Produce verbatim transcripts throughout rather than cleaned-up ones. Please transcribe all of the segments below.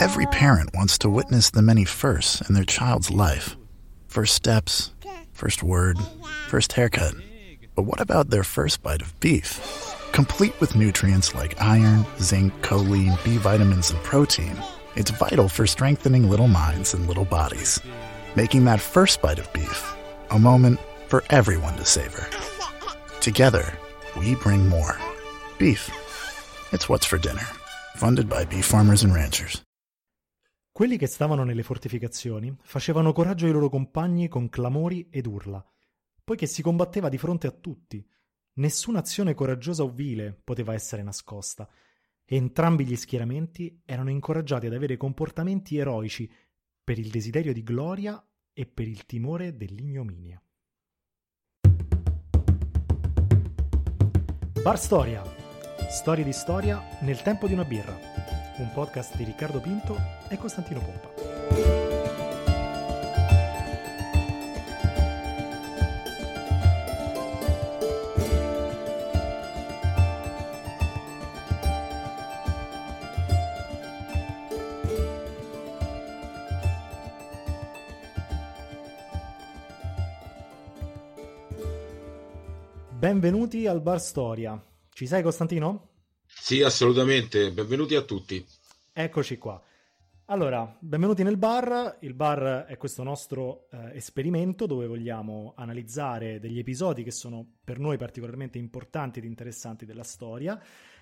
Every parent wants to witness the many firsts in their child's life. First steps, first word, first haircut. But what about their first bite of beef? Complete with nutrients like iron, zinc, choline, B vitamins, and protein, it's vital for strengthening little minds and little bodies, making that first bite of beef a moment for everyone to savor. Together, we bring more. Beef. It's what's for dinner. Funded by beef farmers and ranchers. Quelli che stavano nelle fortificazioni facevano coraggio ai loro compagni con clamori ed urla, poiché si combatteva di fronte a tutti. Nessuna azione coraggiosa o vile poteva essere nascosta, e entrambi gli schieramenti erano incoraggiati ad avere comportamenti eroici per il desiderio di gloria e per il timore dell'ignominia. Bar Storia. Storie di storia nel tempo di una birra. Un podcast di Riccardo Pinto e Costantino Pompa. Benvenuti al Bar Storia. Ci sei, Costantino? Sì, assolutamente. Benvenuti a tutti. Eccoci qua. Allora, benvenuti nel bar. Il bar è questo nostro eh, esperimento dove vogliamo analizzare degli episodi che sono per noi particolarmente importanti ed interessanti della storia,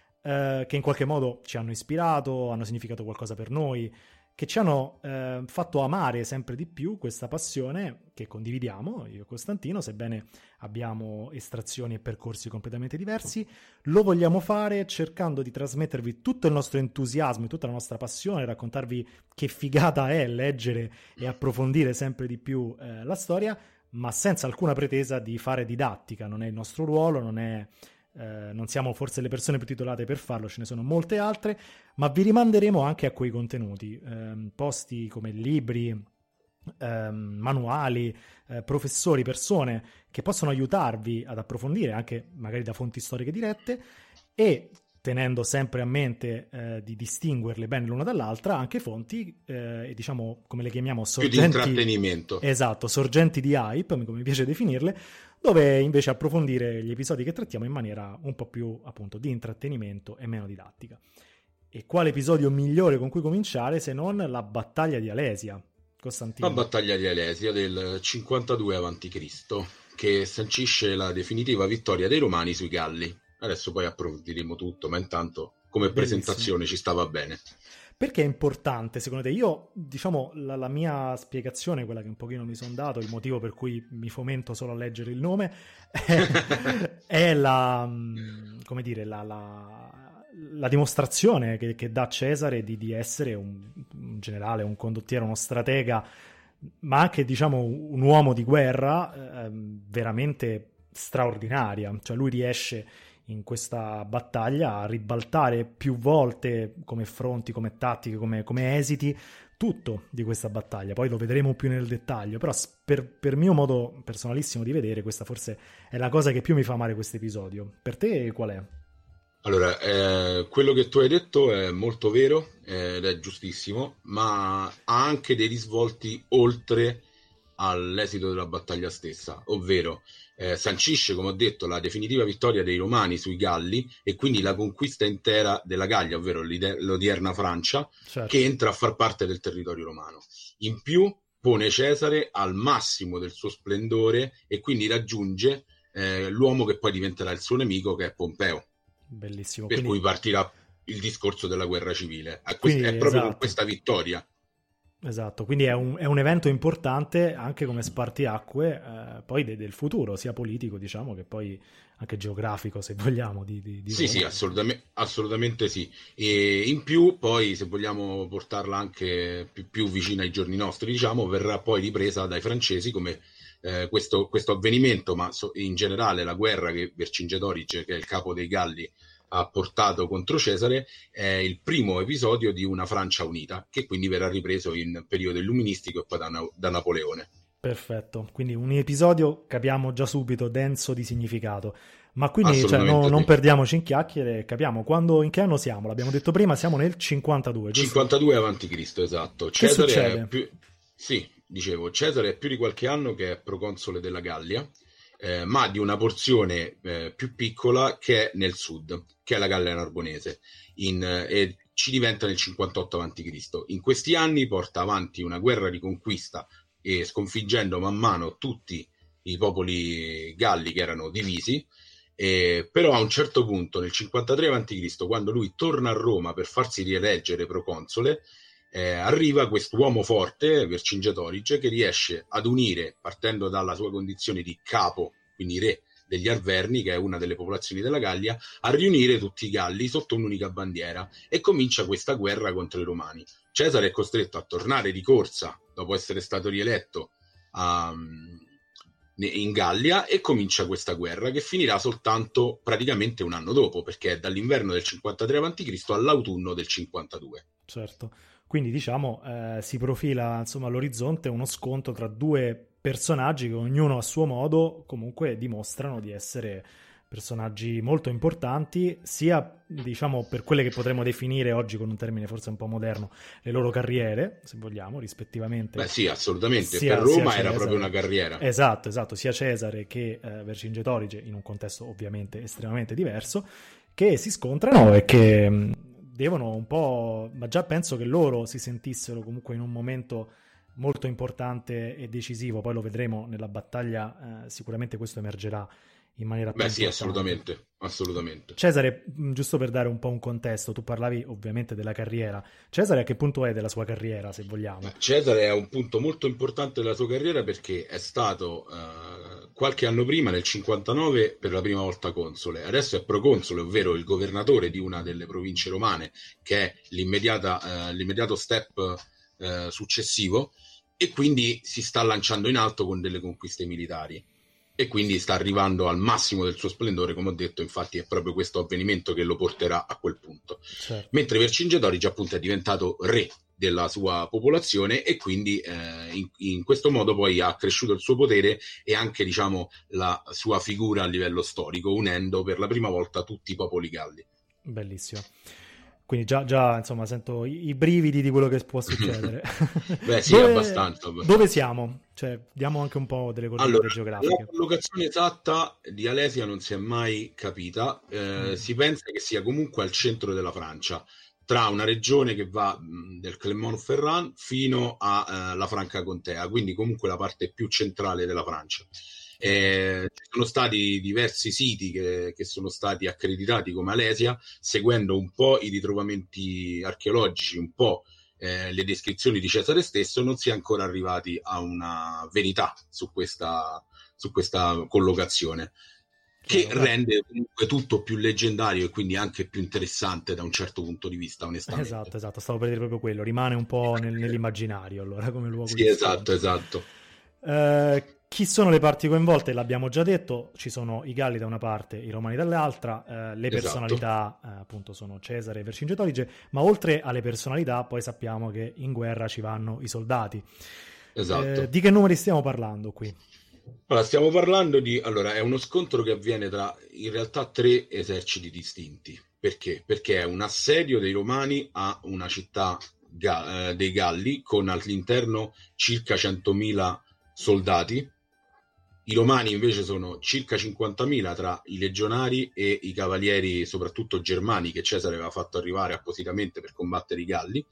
eh, che in qualche modo ci hanno ispirato, hanno significato qualcosa per noi, che ci hanno eh, fatto amare sempre di più questa passione che condividiamo, io e Costantino, sebbene abbiamo estrazioni e percorsi completamente diversi. Lo vogliamo fare cercando di trasmettervi tutto il nostro entusiasmo e tutta la nostra passione, raccontarvi che figata è leggere e approfondire sempre di più eh, la storia, ma senza alcuna pretesa di fare didattica. Non è il nostro ruolo, non è... Eh, non siamo forse le persone più titolate per farlo, ce ne sono molte altre, ma vi rimanderemo anche a quei contenuti, eh, posti come libri, eh, manuali, eh, professori, persone che possono aiutarvi ad approfondire anche magari da fonti storiche dirette, e tenendo sempre a mente eh, di distinguerle bene l'una dall'altra, anche fonti, eh, diciamo, come le chiamiamo, sorgenti... Più di intrattenimento. Esatto, sorgenti di hype, come mi piace definirle, dove invece approfondire gli episodi che trattiamo in maniera un po' più, appunto, di intrattenimento e meno didattica. E quale episodio migliore con cui cominciare se non la battaglia di Alesia, Costantino? La battaglia di Alesia del cinquantadue avanti Cristo, che sancisce la definitiva vittoria dei Romani sui Galli. Adesso poi approfondiremo tutto, ma intanto come Bellissimo. Presentazione ci stava bene. Perché è importante, secondo te? Io, diciamo, la, la mia spiegazione, quella che un pochino mi sono dato, il motivo per cui mi fomento solo a leggere il nome, è, è la, come dire, la, la, la dimostrazione che, che dà Cesare di, di essere un, un generale, un condottiero, uno stratega, ma anche, diciamo, un uomo di guerra eh, veramente straordinaria. Cioè lui riesce in questa battaglia a ribaltare più volte come fronti, come tattiche, come, come esiti, tutto di questa battaglia. Poi lo vedremo più nel dettaglio, però per, per mio modo personalissimo di vedere, questa forse è la cosa che più mi fa amare questo episodio. Per te qual è? Allora, eh, quello che tu hai detto è molto vero eh, ed è giustissimo, ma ha anche dei risvolti oltre all'esito della battaglia stessa, ovvero eh, sancisce, come ho detto, la definitiva vittoria dei Romani sui Galli e quindi la conquista intera della Gallia, ovvero l'odierna Francia, certo, che entra a far parte del territorio romano. In più pone Cesare al massimo del suo splendore e quindi raggiunge eh, l'uomo che poi diventerà il suo nemico, che è Pompeo. Bellissimo. Per quindi... cui partirà il discorso della guerra civile. È, quindi, è proprio esatto. con questa vittoria. Esatto, quindi è un, è un evento importante anche come spartiacque eh, poi de, del futuro, sia politico, diciamo, che poi anche geografico, se vogliamo. Di, di, di sì, Roma. Sì, assolutamente, assolutamente sì. E in più, poi, se vogliamo portarla anche più, più vicina ai giorni nostri, diciamo, verrà poi ripresa dai francesi come eh, questo, questo avvenimento, ma so, in generale la guerra che Vercingetorix, che è il capo dei Galli, ha portato contro Cesare, è il primo episodio di una Francia unita, che quindi verrà ripreso in periodo illuministico e poi da, da Napoleone. Perfetto, quindi un episodio, capiamo già subito, denso di significato. Ma quindi cioè, no, non sì. perdiamoci in chiacchiere, capiamo quando, in che anno siamo? L'abbiamo detto prima, siamo nel cinquantadue, giusto? cinquantadue avanti Cristo, esatto. Che Cesare succede? è più... Sì, dicevo, Cesare è più di qualche anno che è proconsole della Gallia, eh, ma di una porzione eh, più piccola che è nel sud, che è la Gallia Narbonese, in, eh, e ci diventa nel cinquantotto avanti Cristo. In questi anni porta avanti una guerra di conquista e sconfiggendo man mano tutti i popoli galli che erano divisi. Eh, però a un certo punto nel cinquantatré avanti Cristo, quando lui torna a Roma per farsi rieleggere proconsole, eh, arriva quest'uomo forte, Vercingetorige, che riesce ad unire, partendo dalla sua condizione di capo, quindi re degli Arverni, che è una delle popolazioni della Gallia, a riunire tutti i Galli sotto un'unica bandiera, e comincia questa guerra contro i Romani. Cesare è costretto a tornare di corsa dopo essere stato rieletto a in Gallia, e comincia questa guerra che finirà soltanto praticamente un anno dopo, perché è dall'inverno del cinquantatré avanti Cristo all'autunno del cinquantadue. Certo, quindi diciamo eh, si profila insomma all'orizzonte uno scontro tra due personaggi che ognuno a suo modo comunque dimostrano di essere personaggi molto importanti, sia diciamo per quelle che potremmo definire oggi con un termine forse un po' moderno, le loro carriere, se vogliamo, rispettivamente. Beh sì, assolutamente, sia, per Roma sia era Cesare, proprio una carriera. Esatto, esatto, sia Cesare che eh, Vercingetorige, in un contesto ovviamente estremamente diverso, che si scontrano e che mh, devono un po', ma già penso che loro si sentissero comunque in un momento molto importante e decisivo, poi lo vedremo nella battaglia, eh, sicuramente questo emergerà in maniera più Beh sì, importante. assolutamente, assolutamente. Cesare, giusto per dare un po' un contesto, tu parlavi ovviamente della carriera. Cesare a che punto è della sua carriera, se vogliamo? Cesare è un punto molto importante della sua carriera perché è stato eh, qualche anno prima, nel cinquantanove, per la prima volta console. Adesso è proconsole, ovvero il governatore di una delle province romane, che è l'immediata, eh, l'immediato step eh, successivo, e quindi si sta lanciando in alto con delle conquiste militari. E quindi sta arrivando al massimo del suo splendore, come ho detto, infatti è proprio questo avvenimento che lo porterà a quel punto. Certo. Mentre Vercingetorige appunto è diventato re della sua popolazione, e quindi eh, in, in questo modo poi ha cresciuto il suo potere e anche, diciamo, la sua figura a livello storico, unendo per la prima volta tutti i popoli galli. Bellissimo. Quindi già, già insomma sento i, i brividi di quello che può succedere. Beh sì, dove, abbastanza, abbastanza. Dove siamo? Cioè, diamo anche un po' delle coordinate allora, geografiche. La collocazione esatta di Alesia non si è mai capita, eh, mm. si pensa che sia comunque al centro della Francia, tra una regione che va mh, del Clermont-Ferrand fino alla eh, Franca Contea, quindi comunque la parte più centrale della Francia. Eh, ci sono stati diversi siti che, che sono stati accreditati come Alesia, seguendo un po' i ritrovamenti archeologici, un po' eh, le descrizioni di Cesare stesso. Non si è ancora arrivati a una verità su questa, su questa collocazione, che Chiaro, rende comunque tutto più leggendario e quindi anche più interessante da un certo punto di vista, onestamente. Esatto, esatto, stavo per dire proprio quello, rimane un po' nel, nell'immaginario allora come luogo sì, di esatto, scontro. esatto. Eh, chi sono le parti coinvolte? L'abbiamo già detto, ci sono i Galli da una parte, i Romani dall'altra, eh, le personalità esatto. eh, appunto sono Cesare e Vercingetorige, ma oltre alle personalità poi sappiamo che in guerra ci vanno i soldati. Esatto. Eh, di che numeri stiamo parlando qui? Allora, stiamo parlando di... Allora, è uno scontro che avviene tra in realtà tre eserciti distinti. Perché? Perché è un assedio dei Romani a una città ga- eh, dei Galli con all'interno circa centomila soldati. I Romani invece sono circa cinquantamila tra i legionari e i cavalieri, soprattutto germani, che Cesare aveva fatto arrivare appositamente per combattere i Galli.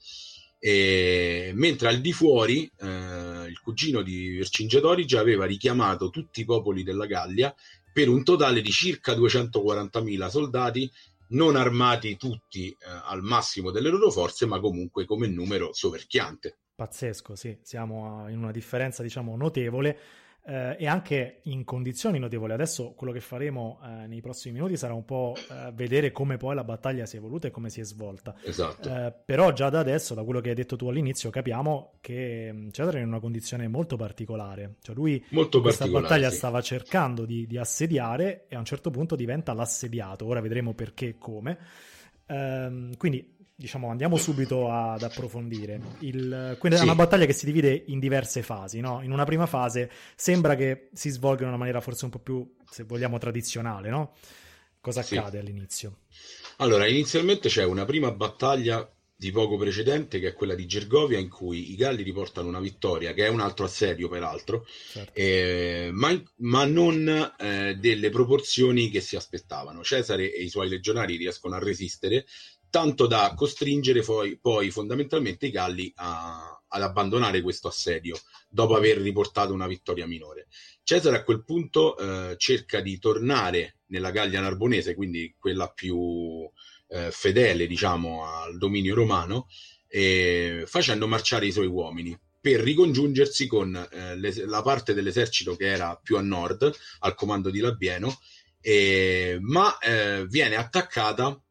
E, mentre al di fuori eh, il cugino di Vercingetorige aveva richiamato tutti i popoli della Gallia per un totale di circa duecentoquarantamila soldati, non armati tutti eh, al massimo delle loro forze, ma comunque come numero soverchiante. Pazzesco, sì, siamo in una differenza diciamo notevole. Eh, e anche in condizioni notevoli. Adesso quello che faremo eh, nei prossimi minuti sarà un po' eh, vedere come poi la battaglia si è evoluta e come si è svolta. Esatto. Eh, però già da adesso, da quello che hai detto tu all'inizio, capiamo che Cesare è in una condizione molto particolare. Cioè lui molto questa battaglia sì. stava cercando di, di assediare e a un certo punto diventa l'assediato. Ora vedremo perché e come. Eh, quindi diciamo, andiamo subito ad approfondire. Il, quindi Sì. è una battaglia che si divide in diverse fasi, no? In una prima fase sembra che si svolga in una maniera forse un po' più, se vogliamo, tradizionale, no? Cosa Sì. accade all'inizio? Allora, inizialmente c'è una prima battaglia di poco precedente, che è quella di Gergovia, in cui i Galli riportano una vittoria, che è un altro assedio peraltro, Certo. eh, ma, ma non eh, delle proporzioni che si aspettavano. Cesare e i suoi legionari riescono a resistere, tanto da costringere poi, poi fondamentalmente i Galli a, ad abbandonare questo assedio, dopo aver riportato una vittoria minore. Cesare a quel punto eh, cerca di tornare nella Gallia Narbonese, quindi quella più eh, fedele, diciamo, al dominio romano, eh, facendo marciare i suoi uomini per ricongiungersi con eh, le, la parte dell'esercito che era più a nord, al comando di Labieno, eh, ma eh, viene attaccata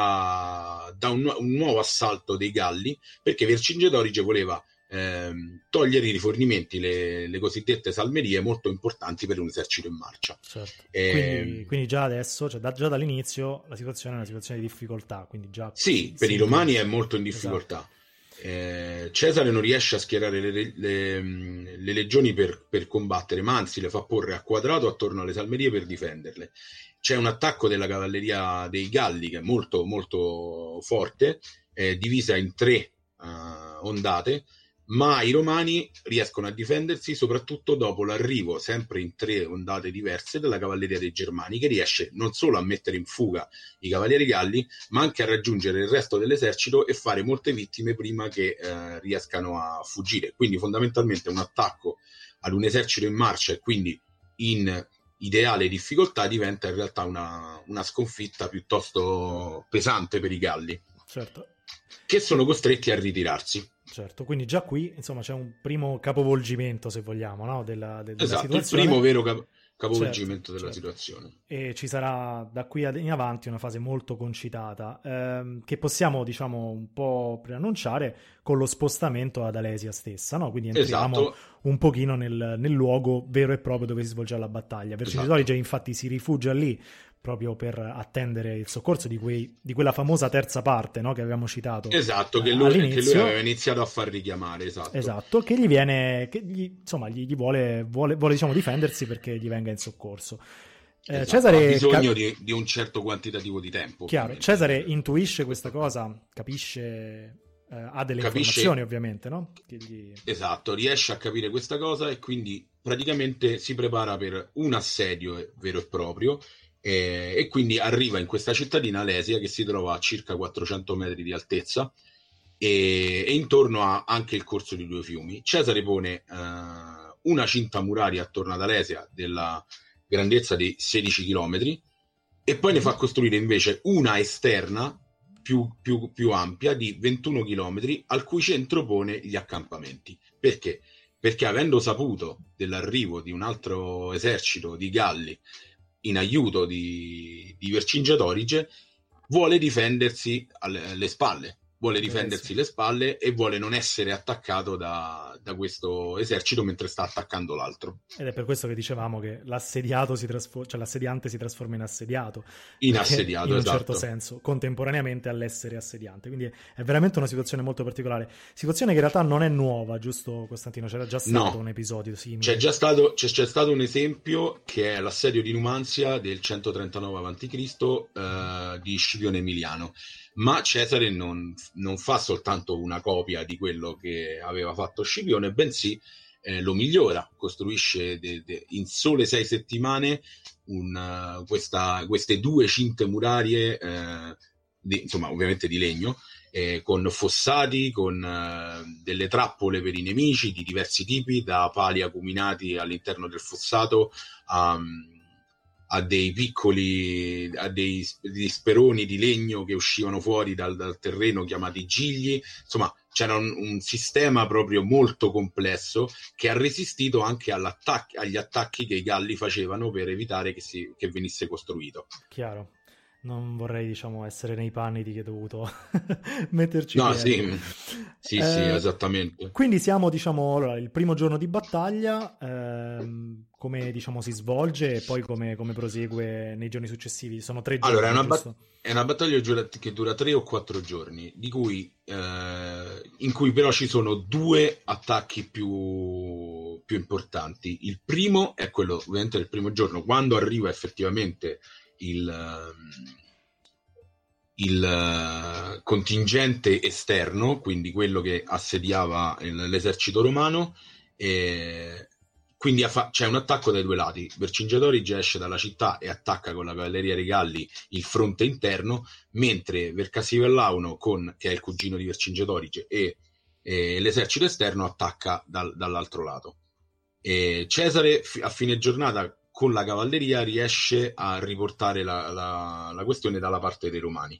da, da un, un nuovo assalto dei Galli, perché Vercingetorige voleva ehm, togliere i rifornimenti, le, le cosiddette salmerie, molto importanti per un esercito in marcia. Certo. Eh, Quindi, quindi già adesso, cioè da, già dall'inizio, la situazione è una situazione di difficoltà, quindi già sì, si, per si i romani è intuisce. molto in difficoltà. Esatto. Eh, Cesare non riesce a schierare le, le, le legioni per, per combattere, ma anzi le fa porre a quadrato attorno alle salmerie per difenderle. C'è un attacco della cavalleria dei Galli che è molto molto forte, eh, divisa in tre uh, ondate, ma i romani riescono a difendersi soprattutto dopo l'arrivo, sempre in tre ondate diverse, della cavalleria dei Germani, che riesce non solo a mettere in fuga i cavalieri galli, ma anche a raggiungere il resto dell'esercito e fare molte vittime prima che eh, riescano a fuggire. Quindi fondamentalmente un attacco ad un esercito in marcia e quindi in ideale difficoltà diventa in realtà una, una sconfitta piuttosto pesante per i Galli, certo, che sono costretti a ritirarsi. Certo, quindi già qui insomma c'è un primo capovolgimento, se vogliamo, no? della, de- della Esatto, situazione. il primo vero cap- capovolgimento certo, della certo. situazione. E ci sarà da qui ad in avanti una fase molto concitata, ehm, che possiamo, diciamo, un po' preannunciare con lo spostamento ad Alesia stessa, no? Quindi entriamo Esatto. un pochino nel, nel luogo vero e proprio dove si svolge la battaglia. Vercingetorige Esatto. infatti si rifugia lì proprio per attendere il soccorso di, quei, di quella famosa terza parte, no? Che avevamo citato. Esatto, che eh, lui, all'inizio. che lui aveva iniziato a far richiamare, esatto. Esatto, che gli viene, che gli, insomma, gli, gli vuole, vuole, vuole diciamo difendersi perché gli venga in soccorso. Eh, Esatto, Cesare ha bisogno ca- di, di un certo quantitativo di tempo. Chiaro, Cesare intuisce questa cosa, capisce, eh, ha delle Capisce- informazioni ovviamente, no? Che gli... Esatto, riesce a capire questa cosa e quindi praticamente si prepara per un assedio vero e proprio, eh, e quindi arriva in questa cittadina Alesia che si trova a circa quattrocento metri di altezza e, e intorno ha anche il corso di due fiumi. Cesare pone eh, una cinta muraria attorno ad Alesia della grandezza di sedici chilometri e poi ne fa costruire invece una esterna più, più, più ampia di ventuno chilometri, al cui centro pone gli accampamenti. Perché? Perché avendo saputo dell'arrivo di un altro esercito di Galli in aiuto di, di Vercingetorige, vuole difendersi alle, alle spalle, vuole difendersi sì. le spalle e vuole non essere attaccato da, da questo esercito mentre sta attaccando l'altro. Ed è per questo che dicevamo che l'assediato si trasforma, cioè l'assediante si trasforma in assediato. In assediato, in un esatto. certo senso, contemporaneamente all'essere assediante. Quindi è veramente una situazione molto particolare. Situazione che in realtà non è nuova, giusto Costantino? C'era già stato No. un episodio simile. C'è già stato, c'è, c'è stato un esempio che è l'assedio di Numanzia del centotrentanove avanti Cristo eh, di Scipione Emiliano. Ma Cesare non, non fa soltanto una copia di quello che aveva fatto Scipione, bensì eh, lo migliora, costruisce de, de, in sole sei settimane un, uh, questa, queste due cinte murarie, eh, di, insomma ovviamente di legno, eh, con fossati, con uh, delle trappole per i nemici di diversi tipi, da pali acuminati all'interno del fossato a... a dei piccoli, a dei, dei speroni di legno che uscivano fuori dal, dal terreno chiamati gigli. Insomma, c'era un, un sistema proprio molto complesso che ha resistito anche all'attac- agli attacchi che i Galli facevano per evitare che, si, che venisse costruito. Chiaro. non vorrei, diciamo, essere nei panni di chi è dovuto metterci No, piede. sì, sì, Eh, sì, esattamente. quindi siamo, diciamo, allora, il primo giorno di battaglia, ehm, come, diciamo, si svolge e poi come, come prosegue nei giorni successivi. Sono tre Allora, è giorni, una, bat- giusto? è una battaglia giura- che dura tre o quattro giorni, di cui, eh, in cui però ci sono due attacchi più, più importanti. Il primo è quello, ovviamente, del primo giorno, quando arriva effettivamente il, ehm, il eh, contingente esterno, quindi quello che assediava il- l'esercito romano. E quindi affa- c'è un attacco dai due lati. Vercingetorige esce dalla città e attacca con la cavalleria Regalli il fronte interno, mentre Vercasivellauno, con, che è il cugino di Vercingetorige, e, e l'esercito esterno attacca dal- dall'altro lato. E Cesare fi- a fine giornata con la cavalleria riesce a riportare la, la- la questione dalla parte dei romani.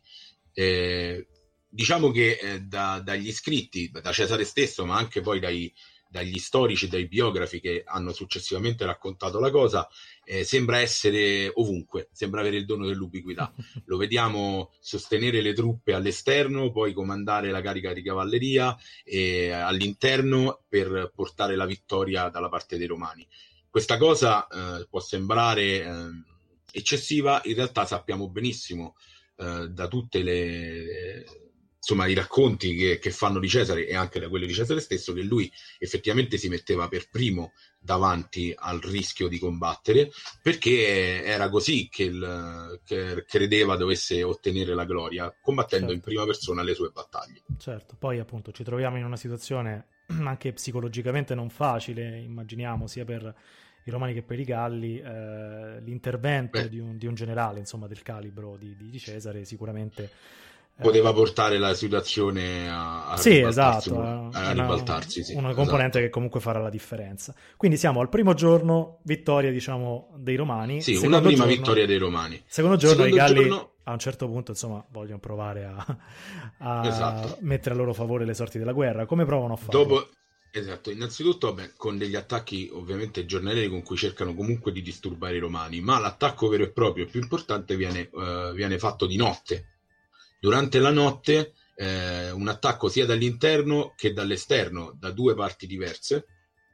Eh, diciamo che eh, da- dagli scritti, da Cesare stesso, ma anche poi dai, dagli storici e dai biografi che hanno successivamente raccontato la cosa, eh, sembra essere ovunque, sembra avere il dono dell'ubiquità. Lo vediamo sostenere le truppe all'esterno, poi comandare la carica di cavalleria e all'interno per portare la vittoria dalla parte dei romani. Questa cosa eh, può sembrare eh, eccessiva, in realtà sappiamo benissimo eh, da tutte le insomma i racconti che, che fanno di Cesare e anche da quelli di Cesare stesso, che lui effettivamente si metteva per primo davanti al rischio di combattere, perché era così che, il, che credeva dovesse ottenere la gloria, combattendo Certo. in prima persona le sue battaglie. Certo, poi appunto ci troviamo in una situazione anche psicologicamente non facile, immaginiamo, sia per i romani che per i galli, eh, l'intervento di un, di un generale, insomma, del calibro di, di Cesare sicuramente eh, poteva portare la situazione a, a sì, ribaltarsi, esatto, a una, ribaltarsi, sì, una componente esatto. che comunque farà la differenza. Quindi siamo al primo giorno, vittoria, diciamo, dei romani. Sì, secondo una prima giorno, vittoria dei romani. Secondo giorno Secondo i galli giorno... a un certo punto, insomma, vogliono provare a, a Esatto. mettere a loro favore le sorti della guerra. Come provano a farlo? Dopo, esatto, innanzitutto vabbè, con degli attacchi ovviamente giornalieri con cui cercano comunque di disturbare i romani, ma l'attacco vero e proprio più importante viene, uh, viene fatto di notte. Durante la notte eh, un attacco sia dall'interno che dall'esterno, da due parti diverse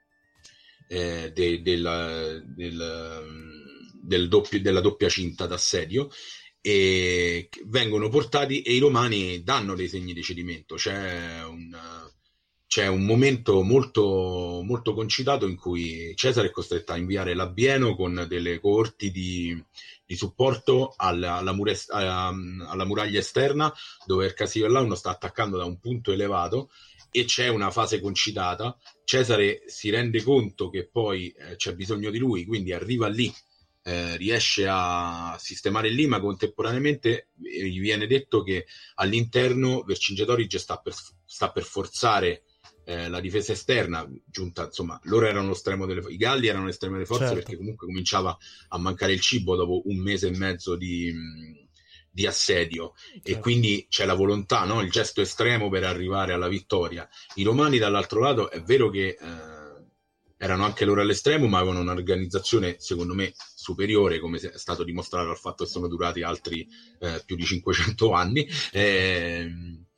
eh, de, del, del, del doppio, della doppia cinta d'assedio, e vengono portati e i romani danno dei segni di cedimento. C'è un, c'è un momento molto, molto concitato in cui Cesare è costretto a inviare l'Abieno con delle coorti di, di supporto alla, alla, mure, alla, alla muraglia esterna, dove Vercasivellauno sta attaccando da un punto elevato e c'è una fase concitata. Cesare si rende conto che poi eh, c'è bisogno di lui, quindi arriva lì. Eh, riesce a sistemare lì, ma contemporaneamente eh, gli viene detto che all'interno Vercingetorige sta per, sta per forzare eh, la difesa esterna, giunta, insomma, loro erano lo stremo delle, i Galli erano l'estremo delle forze, certo, perché comunque cominciava a mancare il cibo dopo un mese e mezzo di, di assedio, certo, e quindi c'è la volontà, no? Il gesto estremo per arrivare alla vittoria. I romani dall'altro lato è vero che eh, erano anche loro all'estremo, ma avevano un'organizzazione secondo me superiore, come è stato dimostrato dal fatto che sono durati altri eh, più di cinquecento anni, eh,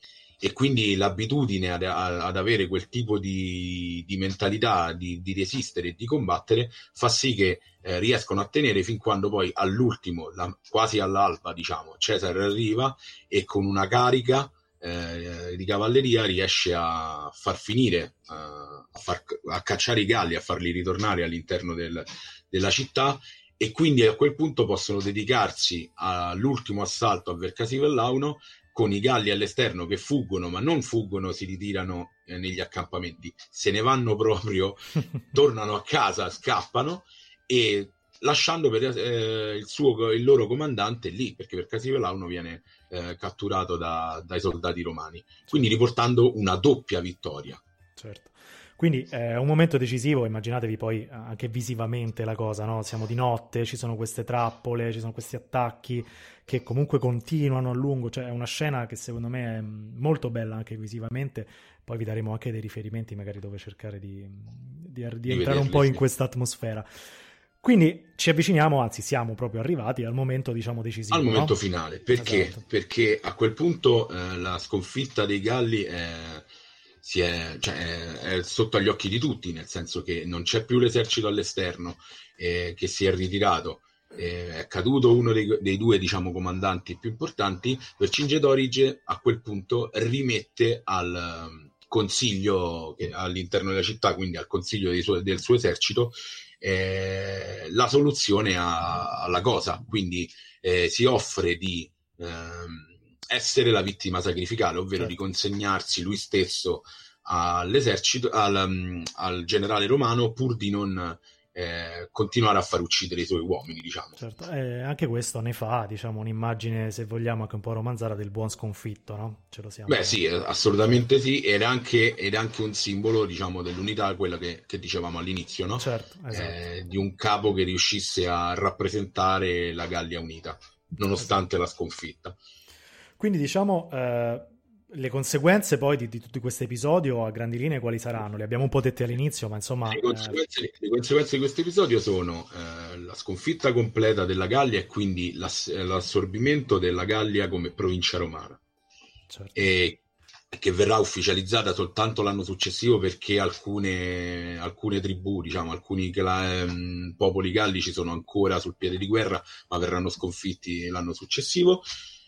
e quindi l'abitudine ad, ad avere quel tipo di, di mentalità di, di resistere e di combattere fa sì che eh, riescono a tenere fin quando poi all'ultimo, la, quasi all'alba, diciamo, Cesare arriva e con una carica eh, di cavalleria riesce a far finire, a, a, far, a cacciare i Galli, a farli ritornare all'interno del, della città, e quindi a quel punto possono dedicarsi all'ultimo assalto a Vercasivellauno, con i Galli all'esterno che fuggono, ma non fuggono, si ritirano eh, negli accampamenti, se ne vanno proprio, tornano a casa, scappano, e lasciando per, eh, il, suo, il loro comandante lì, perché Vercasivellauno viene eh, catturato da, dai soldati romani, quindi riportando una doppia vittoria. Certo. Quindi è un momento decisivo, immaginatevi poi anche visivamente la cosa, no? Siamo di notte, ci sono queste trappole, ci sono questi attacchi che comunque continuano a lungo, cioè è una scena che secondo me è molto bella anche visivamente, poi vi daremo anche dei riferimenti magari dove cercare di, di, di, di entrare un po' in sì. questa atmosfera. Quindi ci avviciniamo, anzi siamo proprio arrivati al momento, diciamo, decisivo. Al momento no? finale, perché? Esatto. Perché a quel punto eh, la sconfitta dei Galli è, si è, cioè, è, è sotto agli occhi di tutti, nel senso che non c'è più l'esercito all'esterno eh, che si è ritirato, eh, è caduto uno dei, dei due, diciamo, comandanti più importanti. Vercingetorige a quel punto rimette al um, consiglio che, all'interno della città, quindi al consiglio dei suo, del suo esercito, Eh, la soluzione a, alla cosa, quindi eh, si offre di ehm, essere la vittima sacrificale, ovvero Certo. di consegnarsi lui stesso all'esercito, al, um, al generale romano, pur di non eh, continuare a far uccidere i suoi uomini, diciamo. Certo, eh, anche questo ne fa, diciamo, un'immagine, se vogliamo, anche un po' romanzata del buon sconfitto, no? Ce lo siamo... Beh sì, assolutamente sì, ed è anche, ed è anche un simbolo, diciamo, dell'unità, quella che, che dicevamo all'inizio, no? Certo, esatto. Eh, di un capo che riuscisse a rappresentare la Gallia unita, nonostante esatto. la sconfitta. Quindi, diciamo, eh, le conseguenze poi di, di tutto questo episodio a grandi linee quali saranno? Le abbiamo un po' dette all'inizio, ma insomma... Le conseguenze, eh... le conseguenze di questo episodio sono eh, la sconfitta completa della Gallia e quindi l'ass- l'assorbimento della Gallia come provincia romana. Certo. E che verrà ufficializzata soltanto l'anno successivo, perché alcune, alcune tribù, diciamo, alcuni ehm, popoli gallici sono ancora sul piede di guerra, ma verranno sconfitti l'anno successivo.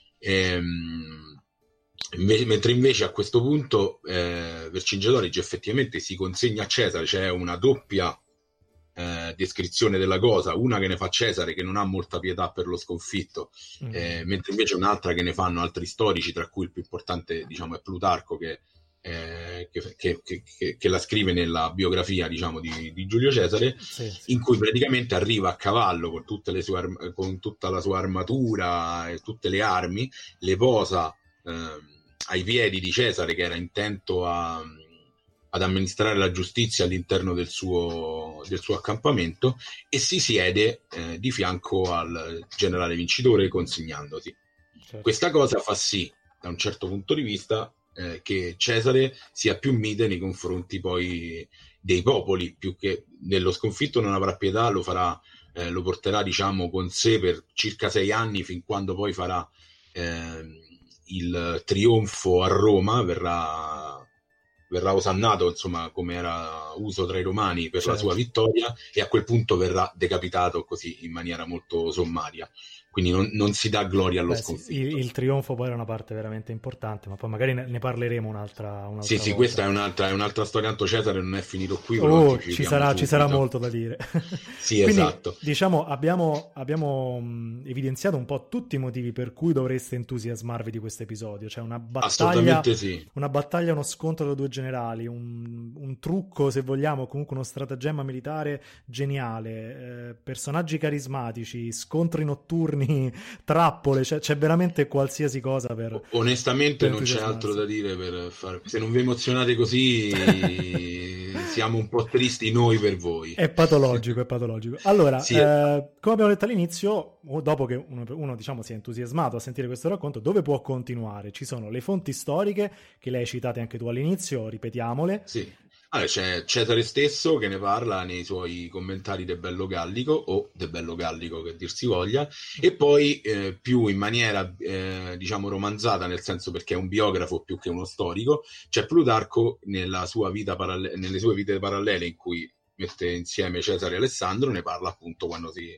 Ehm, invece, mentre invece a questo punto eh, Vercingetorige effettivamente si consegna a Cesare, c'è una doppia Eh, descrizione della cosa, una che ne fa Cesare, che non ha molta pietà per lo sconfitto, mm. eh, mentre invece un'altra che ne fanno altri storici, tra cui il più importante, diciamo, è Plutarco, che, eh, che, che, che, che la scrive nella biografia, diciamo, di, di Giulio Cesare, sì, sì. in cui praticamente arriva a cavallo con, tutte le sue arm- con tutta la sua armatura e tutte le armi, le posa eh, ai piedi di Cesare, che era intento a ad amministrare la giustizia all'interno del suo, del suo accampamento, e si siede eh, di fianco al generale vincitore consegnandosi. Certo. Questa cosa fa sì, da un certo punto di vista, eh, che Cesare sia più mite nei confronti poi dei popoli, più che nello sconfitto non avrà pietà, lo farà, eh, lo porterà, diciamo, con sé per circa sei anni, fin quando poi farà eh, il trionfo a Roma, verrà verrà osannato, insomma, come era uso tra i romani per certo. la sua vittoria, e a quel punto verrà decapitato così in maniera molto sommaria. Quindi non, non si dà gloria allo Beh, sconfitto. Sì, il, il trionfo poi era una parte veramente importante, ma poi magari ne, ne parleremo un'altra, un'altra Sì, volta. Sì, questa è un'altra, è un'altra storia. Tanto Cesare non è finito qui. Oh, ci, ci, sarà, ci sarà molto da dire. Sì, Quindi, esatto. Diciamo, abbiamo, abbiamo mh, evidenziato un po' tutti i motivi per cui dovreste entusiasmarvi di questo episodio. Cioè una battaglia, sì. una battaglia, uno scontro tra due generali, un, un trucco, se vogliamo, comunque uno stratagemma militare geniale, eh, personaggi carismatici, scontri notturni, trappole, c'è, c'è veramente qualsiasi cosa per... Onestamente per non c'è altro da dire per far... Se non vi emozionate così siamo un po' tristi noi per voi. È patologico, è patologico. Allora, sì, eh, come abbiamo detto all'inizio, dopo che uno, uno diciamo si è entusiasmato a sentire questo racconto, dove può continuare? Ci sono le fonti storiche, che le hai citate anche tu all'inizio, ripetiamole. Sì. Allora, c'è Cesare stesso che ne parla nei suoi commentari de Bello Gallico, o de Bello Gallico che dir si voglia, e poi eh, più in maniera eh, diciamo romanzata, nel senso perché è un biografo più che uno storico, c'è Plutarco nella sua vita paralle- nelle sue vite parallele, in cui mette insieme Cesare e Alessandro, ne parla appunto quando si,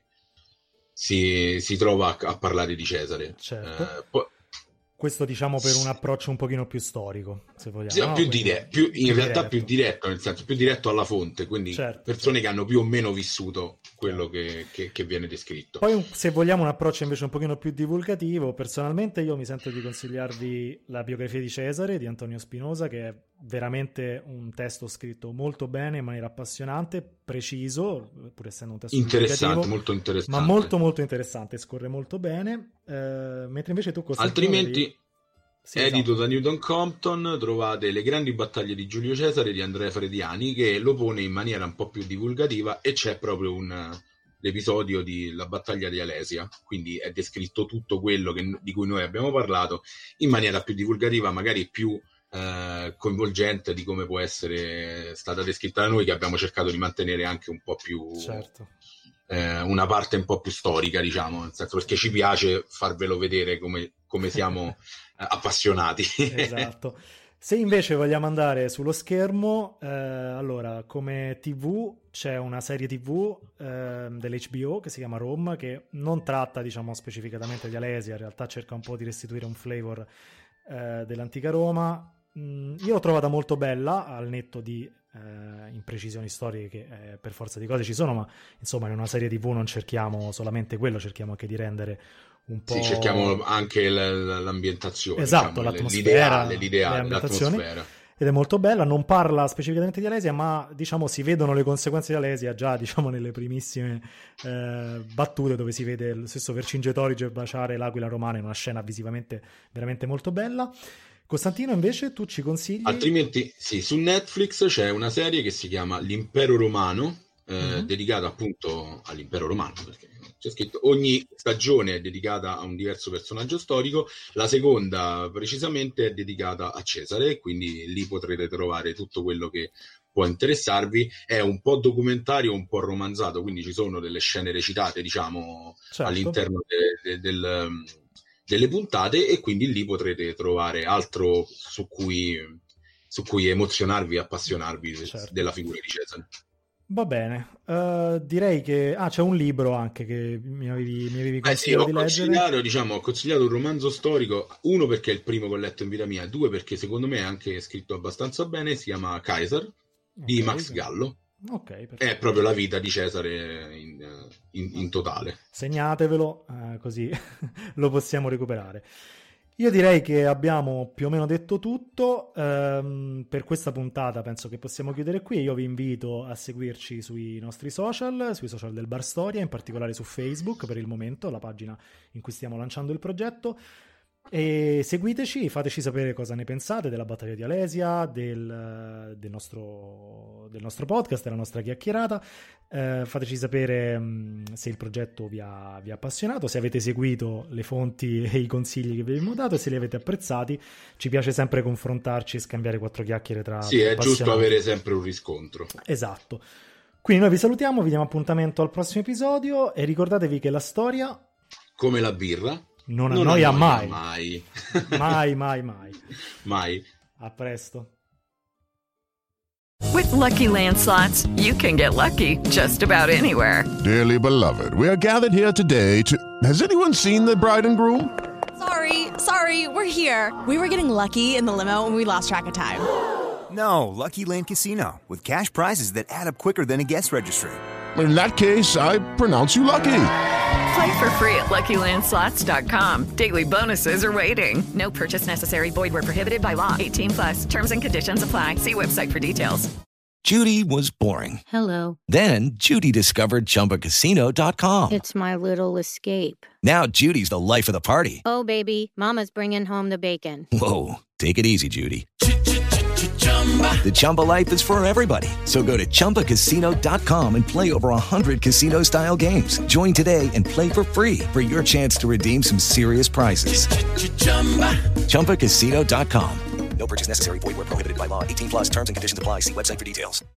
si, si trova a, a parlare di Cesare. Certo. Eh, poi, Questo diciamo per un approccio un pochino più storico, se vogliamo. Sì, no? più Quindi, dire, più, in più realtà diretto. più diretto, nel senso più diretto alla fonte, quindi certo, persone certo. che hanno più o meno vissuto quello che, che, che viene descritto. Poi se vogliamo un approccio invece un pochino più divulgativo, personalmente io mi sento di consigliarvi la biografia di Cesare di Antonio Spinosa, che è veramente un testo scritto molto bene, in maniera appassionante, preciso, pur essendo un testo interessante, molto interessante, ma molto molto interessante, scorre molto bene, eh, mentre invece tu altrimenti devi... Sì, edito esatto. da Newton Compton, trovate Le grandi battaglie di Giulio Cesare di Andrea Frediani, che lo pone in maniera un po' più divulgativa, e c'è proprio un l'episodio di La battaglia di Alesia, quindi è descritto tutto quello che, di cui noi abbiamo parlato in maniera più divulgativa, magari più eh, coinvolgente di come può essere stata descritta da noi, che abbiamo cercato di mantenere anche un po' più certo. eh, una parte un po' più storica, diciamo, nel senso, perché ci piace farvelo vedere come, come siamo appassionati. Esatto. Se invece vogliamo andare sullo schermo, eh, allora come tivù c'è una serie tivù eh, dell'H B O che si chiama Rome, che non tratta, diciamo, specificatamente di Alesia, in realtà cerca un po' di restituire un flavor eh, dell'antica Roma. Mm, io l'ho trovata molto bella, al netto di eh, imprecisioni storiche che eh, per forza di cose ci sono, ma insomma in una serie tivù non cerchiamo solamente quello, cerchiamo anche di rendere un po'... Sì, cerchiamo anche l- l'ambientazione, esatto, diciamo, l'atmosfera, l'ideale, l'ideale, l'atmosfera. Ed è molto bella, non parla specificamente di Alesia, ma diciamo si vedono le conseguenze di Alesia già, diciamo, nelle primissime eh, battute, dove si vede lo stesso Vercingetorige baciare l'aquila romana in una scena visivamente veramente molto bella. Costantino, invece, tu ci consigli? Altrimenti, sì, su Netflix c'è una serie che si chiama L'Impero Romano, eh, mm-hmm. dedicata appunto all'Impero Romano, perché c'è scritto ogni stagione è dedicata a un diverso personaggio storico, la seconda precisamente è dedicata a Cesare, quindi lì potrete trovare tutto quello che può interessarvi. È un po' documentario, un po' romanzato, quindi ci sono delle scene recitate, diciamo, certo, all'interno de, de, del, delle puntate, e quindi lì potrete trovare altro su cui, su cui emozionarvi e appassionarvi, certo, della figura di Cesare. Va bene, uh, direi che ah, c'è un libro anche che mi avevi, mi avevi consigliato eh sì, di leggere. Consigliato, diciamo, ho consigliato un romanzo storico, uno perché è il primo che ho letto in vita mia, due perché secondo me è anche scritto abbastanza bene, si chiama Caesar, okay, di Max Gallo. Okay, è proprio la vita di Cesare in, in, in totale. Segnatevelo, uh, così lo possiamo recuperare. Io direi che abbiamo più o meno detto tutto. Um, per questa puntata penso che possiamo chiudere qui. Io vi invito a seguirci sui nostri social, sui social del Bar Storia, in particolare su Facebook per il momento, la pagina in cui stiamo lanciando il progetto. E seguiteci, fateci sapere cosa ne pensate della battaglia di Alesia, del, del, nostro, del nostro podcast, della nostra chiacchierata. Eh, fateci sapere mh, se il progetto vi ha, vi ha appassionato, se avete seguito le fonti e i consigli che vi abbiamo dato, e se li avete apprezzati. Ci piace sempre confrontarci e scambiare quattro chiacchiere tra sì, tra è giusto avere sempre un riscontro. Esatto. Quindi noi vi salutiamo, vi diamo appuntamento al prossimo episodio e ricordatevi che la storia, come la birra, non annoia, non annoia mai. Mai. mai, mai, mai. Mai. A presto. With Lucky Land Slots, you can get lucky just about anywhere. Dearly beloved, we are gathered here today to... Has anyone seen the bride and groom? Sorry, sorry, we're here. We were getting lucky in the limo and we lost track of time. No, Lucky Land Casino, with cash prizes that add up quicker than a guest registry. In that case, I pronounce you lucky. Play for free at Lucky Land Slots dot com. Daily bonuses are waiting. No purchase necessary. Void where prohibited by law. eighteen plus. Terms and conditions apply. See website for details. Judy was boring. Hello. Then Judy discovered Chumba Casino dot com. It's my little escape. Now Judy's the life of the party. Oh, baby, mama's bringing home the bacon. Whoa, take it easy, Judy. The Chumba life is for everybody. So go to Chumba Casino dot com and play over one hundred casino-style games. Join today and play for free for your chance to redeem some serious prizes. Chumba Casino dot com. No purchase necessary. Void where prohibited by law. eighteen plus terms and conditions apply. See website for details.